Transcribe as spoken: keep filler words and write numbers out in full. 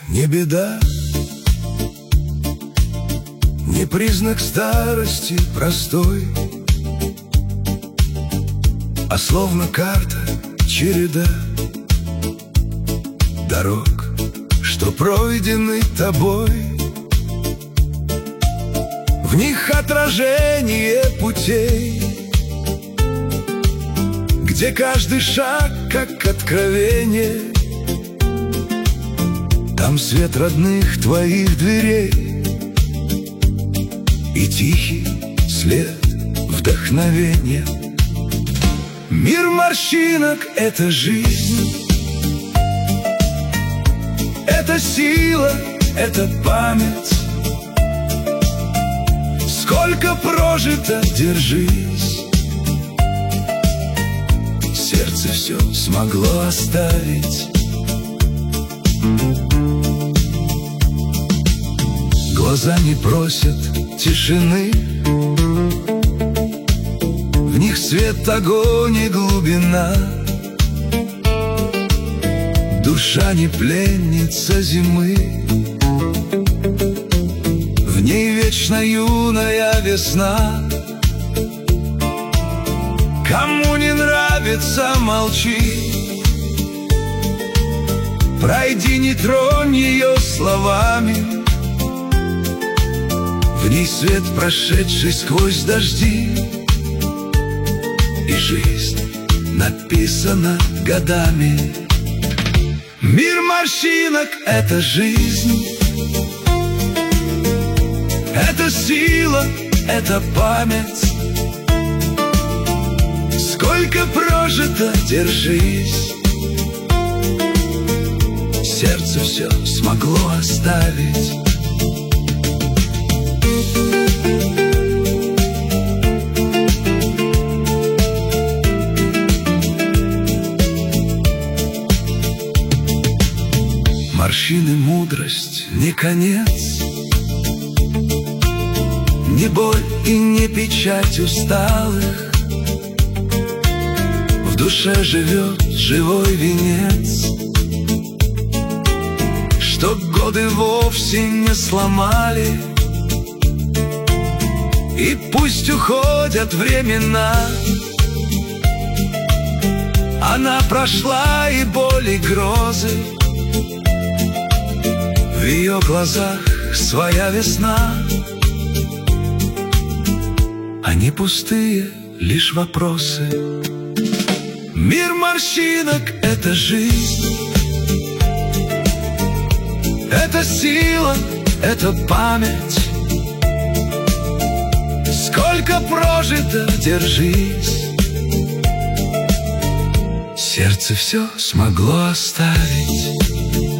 не беда, не признак старости простой, а словно карта череда дорог, что пройдены тобой. В них отражение путей, где каждый шаг как откровение. Там свет родных твоих дверей и тихий след вдохновения. Мир морщинок — это жизнь, это сила, это память. Сколько прожито, держись, сердце все смогло оставить. Глаза не просят тишины, в них свет, огонь и глубина. Душа не пленница зимы, в ней вечно юная весна. Кому не нравится, молчи, пройди, не тронь ее словами. В ней свет, прошедший сквозь дожди, и жизнь написана годами. Мир морщинок — это жизнь, это сила, это память. Сколько прожито, держись, сердце все смогло оставить. Морщины — мудрость, не конец, не боль и не печать усталых. В душе живет живой венец, что годы вовсе не сломали. И пусть уходят времена, она прошла и боль, и грозы. В ее глазах своя весна, они пустые лишь вопросы. Мир морщинок — это жизнь, это сила, это память. Сколько прожито, держись, сердце все смогло оставить.